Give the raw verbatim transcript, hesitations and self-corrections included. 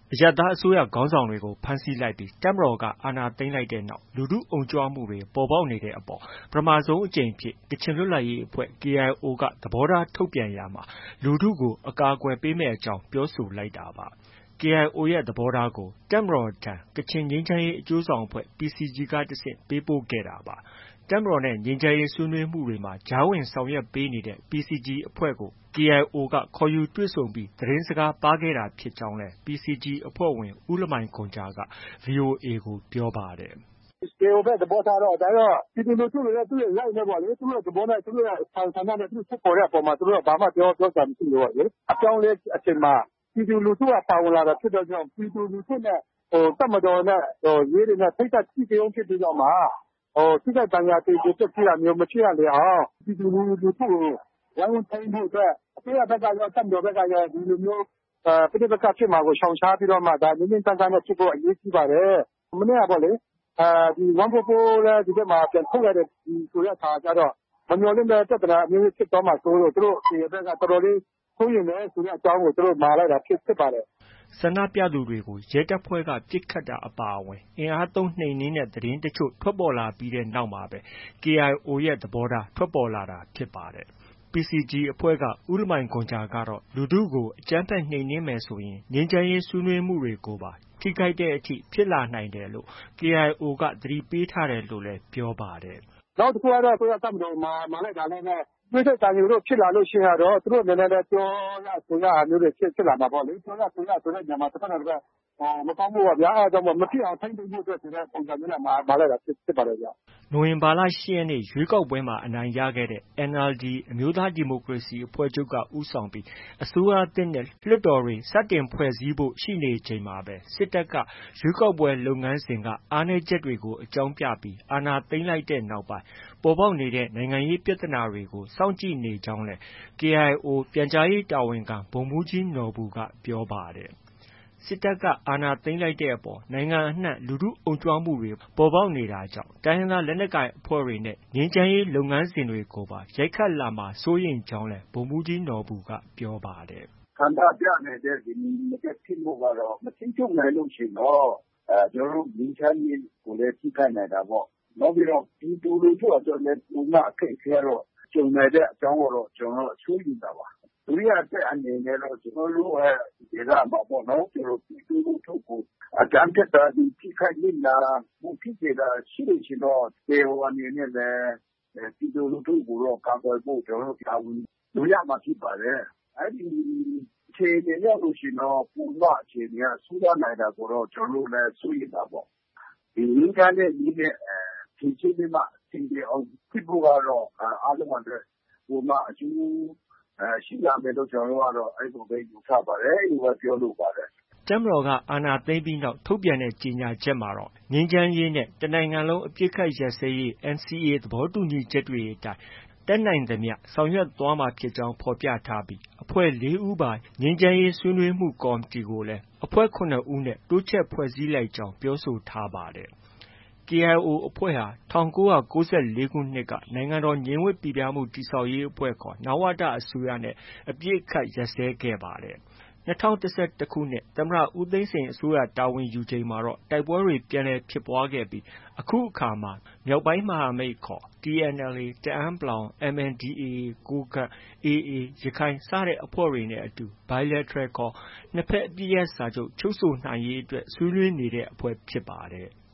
အရပ်သားအစိုးရခေါင်းဆောင်တွေကို ဖမ်းဆီးလိုက်ပြီး တပ်မတော်က အာဏာသိမ်းလိုက်တဲ့နောက် လူထုအုံကြွမှုတွေ ပေါ်ပေါက်နေတဲ့အပေါ် ပထမဆုံးအကြိမ်အဖြစ် ကချင်လွတ်လပ်ရေးအဖွဲ့ ကေအိုင်အိုက သဘောထားထုတ်ပြန်ရာမှာ လူထုကို အကာအကွယ်ပေးမယ့်အကြောင်း ပြောဆိုလိုက်တာပါ။ ကေအိုင်အိုရဲ့ သဘောထားကို တပ်မတော်ထံ ကချင်ငြိမ်းချမ်းရေးအကျိုးဆောင်အဖွဲ့ ပီစီဂျီ ကတဆင့် ပေးပို့ခဲ့တာပါ။ တပ်မတော်နဲ့ ငြိမ်းချမ်းရေးဆွေးနွေးမှုတွေမှာ ကြားဝင်ဆောင်ရွက်ပေးနေတဲ့ ပီစီဂျီ အဖွဲ့ကို ကေအိုင်အိုက ခေါ်ယူတွေ့ဆုံပြီး သတင်းစကားပါးခဲ့တာဖြစ်ကြောင်းလည်း ပီစီဂျီ အဖွဲ့ဝင် ဦးလမိုင်ဂွမ်ဂျာက ဗွီအိုအေကို ပြောပါတယ်။ “ကေအိုအိုရဲ့ သဘောထားကတော့ ပြည်သူလူထုတွေလည်း သူတို့ Right နဲ့ပေါ့လေ။ သူတို့ သဘောနဲ့ သူတို့ရဲ့ ဆန္ဒနဲ့ သူတို့ ထုတ်ဖော်တဲ့အပေါ်မှာ သူတို့က ဘာမှ ပြောစရာမရှိဘူးပေါ့လေ။ အပြောင်းအလဲအချိန်မှာ ပြည်သူလူထုက ပါဝင်လာတာဖြစ်တဲ့အတွက်ကြောင့် ပြည်သူလူထုနဲ့ တပ်မတော်နဲ့ ရဲတွေနဲ့ ထိပ်တိုက်အဓိကရုဏ်းဖြစ်ပြီးတော့မှ ထိခိုက်ဒဏ်ရာ သေကျေပျက်ဆီးတာမျိုး မဖြစ်ရလေအောင် ပြည်သူလူထုကို ဝိုင်းဝန်းထိန်းဖို့အတွက် အစိုးရဘက်ကရော၊ တပ်မတော်ဘက်ကရော ဒီလိုမျိုး ပဋိပက္ခဖြစ်မှာကို ရှောင်ရှားပြီးတော့မှ ငြိမ်းငြိမ်းချမ်းချမ်းနဲ့ဖြစ်ဖို့ အရေးကြီးပါတယ်။ မနေ့ကပေါ့လေ ဒီ one forty-four လည်း ဒီဘက်မှာ ပြန်ထုတ်လိုက်တယ်ဆိုတဲ့အခါကျတော့ မမျှော်လင့်ဘဲ ပြဿနာအမျိုးမျိုးဖြစ်သွားမှာစိုးလို့ သူတို့ ကေအိုင်အိုဘက်က တော်တော်လေး စိုးရိမ်တယ်ဆိုတဲ့အကြောင်းကို သူတို့ မှာလိုက်တာဖြစ်ပါတယ်။ ” ဆန္ဒပြသူတွေကို ရဲတပ်ဖွဲ့က ပစ်ခတ်တာအပါအဝင် အင်အားသုံးနှိမ်နင်းတဲ့ သတင်းတချို့ ထွက်ပေါ်လာပြီးနောက်မှာပဲ ကေအိုင်အိုရဲ့ သဘောထား ထွက်ပေါ်လာတာဖြစ်ပါတယ်။ ပီစီဂျီ အဖွဲ့က ဦးလမိုင်ဂွမ်ဂျာကတော့ လူထုကို အကြမ်းဖက်နှိမ်နင်းမယ်ဆိုရင် ငြိမ်းချမ်းရေးဆွေးနွေးမှုတွေကိုပါ ထိခိုက်တဲ့အထိ ဖြစ်လာနိုင်တယ်လို့ ကေအိုင်အိုက သတိပေးထားတယ်လို့လည်း ပြောပါတယ်။ “နောက်တစ်ခုကတော့ အစိုးရတပ်မတော်မှာလိုက်တာလည်းပဲ သွေးထွက်သံယိုတို့ဖြစ်လာလို့ရှိရင်တော့ သူတို့အနေနဲ့လည်း ပြောရဆိုရတာမျိုးတွေ ဖြစ်လာမှာပေါ့လေ။ ပြောရဆိုရဆိုတဲ့နေရာမှာ တစ်ဘက်နဲ့ တစ်ဘက် မကောင်းဘူးပေါ့ဗျာ။ အဲဒါကြောင့် မဖြစ်အောင် ထိန်းသိမ်းဖို့ဆိုတဲ့ ပုံစံမျိုးနဲ့ မှာလိုက်တာဖြစ်ပါတယ်ဗျ။ ” နိုဝင်ဘာလ ၈ ရက်နေ့ ရွေးကောက်ပွဲမှာ အနိုင်ရခဲ့တဲ့ အန်အယ်လ်ဒီ အမျိုးသားဒီမိုကရေစီအဖွဲ့ချုပ်က ဦးဆောင်ပြီး အစိုးရသစ်နဲ့ လွှတ်တော်တွေ စတင်ဖွဲ့စည်းဖို့ ရှိနေချိန်မှာပဲ စစ်တပ်က ရွေးကောက်ပွဲလုပ်ငန်းစဉ်က အားနည်းချက်တွေကို အကြောင်းပြပြီး အာဏာသိမ်းလိုက်တဲ့နောက်ပိုင်း ပေါ်ပေါက်နေတဲ့ နိုင်ငံရေးပြဿနာတွေကို စောင့်ကြည့်နေကြောင်းလည်း ကေအိုင်အို ပြန်ကြားရေးတာဝန်ခံ ဗိုလ်မှူးကြီးနော်ဘူက ပြောပါတယ်။ စစ်တပ်က အာဏာသိမ်းလိုက်တဲ့အပေါ် နိုင်ငံအနှံ့ လူထုအုံကြွမှုတွေ ပေါ်ပေါက်နေတာကြောင့် တိုင်းရင်းသားလက်နက်ကိုင်အဖွဲ့တွေနဲ့ ငြိမ်းချမ်းရေးလုပ်ငန်းစဉ်တွေကိုပါ ရိုက်ခတ်လာမှာ စိုးရိမ်ကြောင်းလည်း ဗိုလ်မှူးကြီးနော်ဘူက ပြောပါတယ်။ “ဆန္ဒပြနေတဲ့ မငြိမ်မသက်ဖြစ်မှုကတော့ မထိန်းချုပ်နိုင်လို့ရှိရင်တော့ ကျနော်တို့ ငြိမ်းချမ်းရေးကိုလည်း ထိခိုက်နိုင်တာပေါ့။ နောက်ပြီးတော့ ပြည်သူလူထုအတွက်လည်း ပိုပြီးမှ အခက်အခဲကတော့ ကြုံနိုင်တဲ့အကြောင်းကိုတော့ ကျနော်တို့ စိုးရိမ်တာပါ။ ဒုတိယအချက်အနေနဲ့တော့ ကျနော်တို့ရဲ့ ဒေသမှာပေါ့နော် ပြည်သူလူထုကို အကြမ်းဖက်တာတွေ ထိခိုက်နစ်နာမှုဖြစ်စေတာရှိလို့ရှိရင်တော့ ကေအိုင်အိုအနေနဲ့လည်း ပြည်သူလူထုကိုတော့ ကာကွယ်ဖို့ တာဝန်ယူရမှာဖြစ်ပါတယ်။ အဲဒီအခြေအနေရောက်လို့ရှိရင်တော့ ပိုပြီးမှ အခြေအနေက ဆိုးသွားနိုင်တာကိုတော့ ကျနော်တို့လည်း စိုးရိမ်တာပေါ့။ ဒီငြိမ်းချမ်းတဲ့နည်းနဲ့ ဖြေရှင်းပြီးမှ အဆင်ပြေအောင်ဖြစ်ဖို့ကတော့ အားလုံးအတွက် ပိုပြီးမှ အကျိုးရှိလာမယ်လို့ ကျနော်တို့ကတော့ အဲဒီလိုပဲ ယူဆပါတယ်။ အဲဒီလိုပဲ ပြောလိုပါတယ်။ ” တပ်မတော်က အာဏာသိမ်းပြီးနောက် ထုတ်ပြန်တဲ့ ကြေညာချက်မှာတော့ ငြိမ်းချမ်းရေးနဲ့ တစ်နိုင်ငံလုံးအပစ်အခတ်ရပ်စဲရေး အန်စီအေ သဘောတူညီချက်တွေအတိုင်း တတ်နိုင်သမျှ ဆောင်ရွက်သွားမှာဖြစ်ကြောင်း ဖော်ပြထားပြီး အဖွဲ့ လေး ဦးပါ ငြိမ်းချမ်းရေးဆွေးနွေးမှုကော်မတီကိုလည်း အဖွဲ့ ခုနှစ်ဦးနဲ့ တိုးချဲ့ဖွဲ့စည်းလိုက်ကြောင်း ပြောဆိုထားပါတယ်။ ကေအိုင်အိုအဖွဲ့ဟာ ၁၉၉၄ ခုနှစ်က နိုင်ငံတော်ငြိမ်ဝပ်ပိပြားမှုတည်ဆောက်ရေးအဖွဲ့ခေါ် နဝတ အစိုးရနဲ့ အပစ်အခတ်ရပ်စဲခဲ့ပါတယ်။ ၂၀၁၁ ခုနှစ် သမ္မတ ဦးသိန်းစိန်အစိုးရတာဝန်ယူချိန်မှာတော့ တိုက်ပွဲတွေ ပြန်လည်ဖြစ်ပွားခဲ့ပြီး အခုအခါမှာ မြောက်ပိုင်းမဟာမိတ်ခေါ် တီအန်အယ်လ်အေ တအန်း ၊ အမ်အန်ဒီအေအေ ကိုးကန့်၊ အေအေ ရခိုင် စတဲ့အဖွဲ့တွေနဲ့အတူ Bilateral ခေါ် နှစ်ဘက်အပစ်ရပ်စာချုပ် ချုပ်ဆိုနိုင်ရေးအတွက် ဆွေးနွေးနေတဲ့အဖွဲ့ဖြစ်ပါတယ်။